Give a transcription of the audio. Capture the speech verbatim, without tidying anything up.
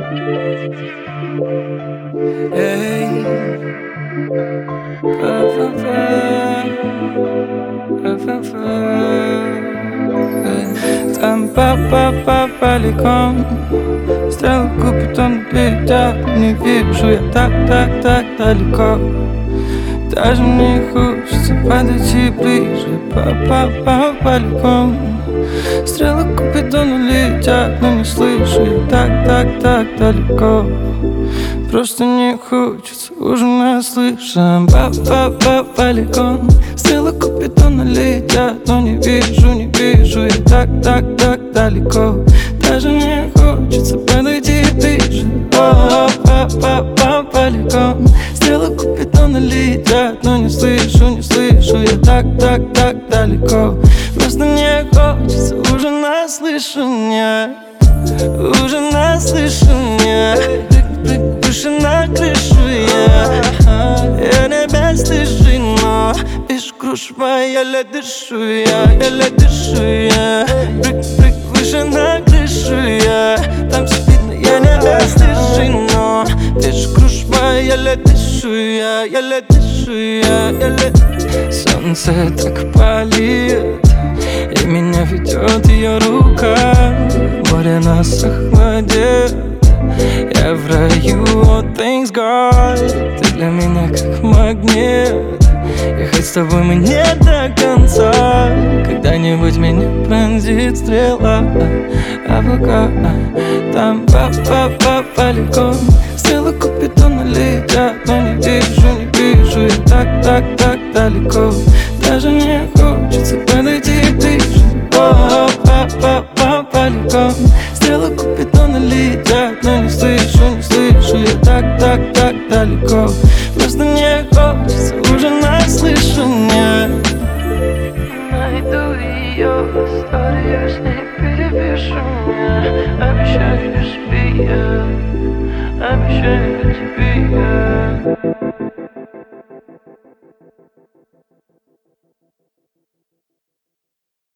Эй, па-па-па, па-па-па. Там па-па-па поликом, стрелы Купидон летят, не вижу я так-так-так далеко. Даже мне хочется подойти ближе, па-па-па поликом. Стрелы Купидона летят, но не слышу я так-так-так далеко. Просто не хочется, уже наслышан. Па-па-па полигон. Стрелы Купидона летят, но не вижу, не вижу я так-так-так далеко. Даже не хочется подойти ближе. Па-па-па полигон. Стрелы Купидона летят, но не слышу, не слышу я так-так-так далеко. Просто не хочется, уже наслышан, уже наслышан. Выше на крышу я, я не бесстыжий, но вижу кружева, еле дышу я, еле дышу я. Прыг-прыг выше на крышу я, там все видно, я не бесстыжий, но вижу кружева, еле дышу я, еле дышу я, еле. Солнце так палит, и меня ведет ее рука. Море нас охладит, я в раю, all things God. Ты для меня как магнит, и хоть с тобой мы не до конца, когда-нибудь меня пронзит стрела. А пока там па-па-па полигон. Стрелы Купидона летят, но не вижу, не вижу я так-так-так далеко. Даже не хочется подойти ближе. Па-па-па полигон. Стрелы Купидона летят, но не слышу, не слышу я так-так-так далеко. Просто не хочется, уже наслышан я. Найду ее историю, с ней перепишу я. Обещаю тебе, я обещаю тебе, я.